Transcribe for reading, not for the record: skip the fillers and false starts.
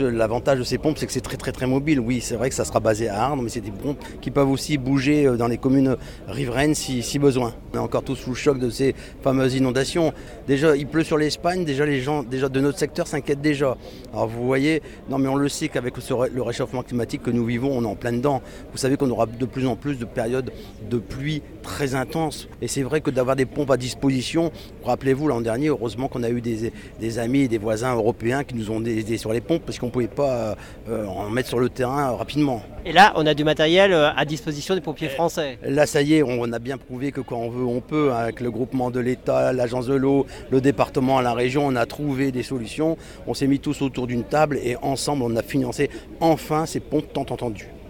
L'avantage de ces pompes, c'est que c'est très très très mobile. Oui, c'est vrai que ça sera basé à Arles, mais c'est des pompes qui peuvent aussi bouger dans les communes riveraines si besoin. On est encore tous sous le choc de ces fameuses inondations. Déjà, il pleut sur l'Espagne, déjà les gens de notre secteur s'inquiètent déjà. Alors vous voyez, non mais on le sait qu'avec le réchauffement climatique que nous vivons, on est en plein dedans. Vous savez qu'on aura de plus en plus de périodes de pluie très intenses. Et c'est vrai que d'avoir des pompes à disposition, rappelez-vous l'an dernier, heureusement qu'on a eu des amis et des voisins européens qui nous ont aidés sur les pompes parce qu'on ne pouvait pas en mettre sur le terrain rapidement. Et là, on a du matériel à disposition des pompiers français. Là, ça y est, on a bien prouvé que quand on veut, on peut. Avec le groupement de l'État, l'agence de l'eau, le département, la région, on a trouvé des solutions. On s'est mis tous autour d'une table et ensemble, on a financé enfin ces pompes tant entendues.